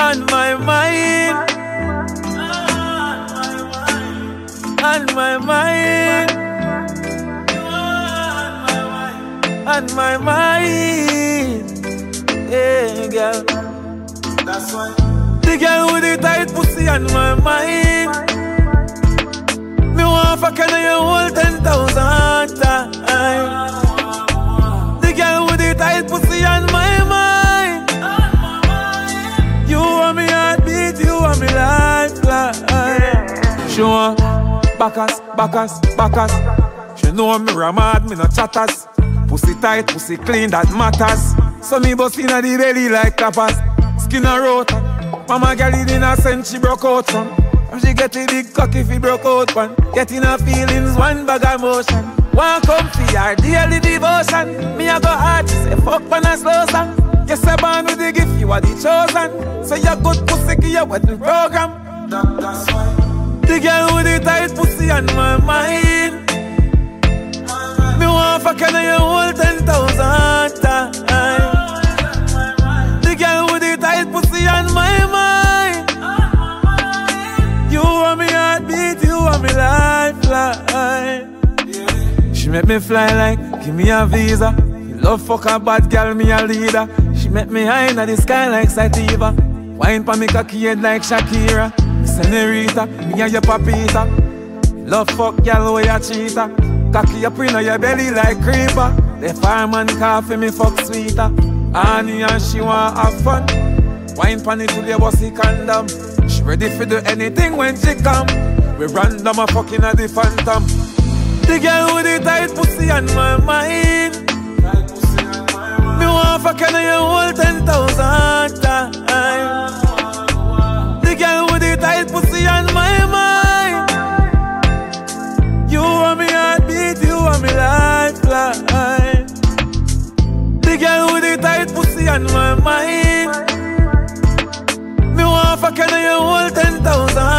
on my mind. On my mind. On my mind. Yeah, girl. That's why. The girl with the tight pussy on my mind. Me want fuck and you hold 10,000 times. The girl with the tight pussy on my mind. You want me heartbeat, you want me lifeline. She want Bacchus, Bacchus, Bacchus. She know me ramad, me no chatters. Pussy tight, pussy clean, that matters. So me bust inna the belly like clappers. Skin a rota. Mama girl it innocent, she broke out from. And she get a big cock if he broke out one. Getting her feelings, one bag of motion. One come for her daily devotion. Me a go hard, she say fuck when I slow song. Yes, I born with the gift, you are the chosen. So you good pussy, give you wedding program. That's why. The girl with the tight pussy on my mind. Me want fuck and you hold 10,000 times. The girl with the tight pussy on my mind. You want me heartbeat, you want me lifeline. She make me fly like, give me a visa. Love fuck a bad girl, me a leader. She make me high in the sky like Sativa. Wine pa me cocky head like Shakira. Me senorita, me and your papita. Love fuck girl, where you cheater. Cocky up in your belly like creeper. The fireman coffee me fuck sweeter. Annie and she want have fun. Wine pan it till your bossy condom. She ready for do anything when she come. We random a fucking at the phantom. The girl with the tight pussy on my mind. Me want fuck and you hold 10,000 times. The girl with the tight pussy on my mind. You want me heartbeat, you want me lifeline. The girl with the tight pussy on my mind. Me want fuck and you hold 10,000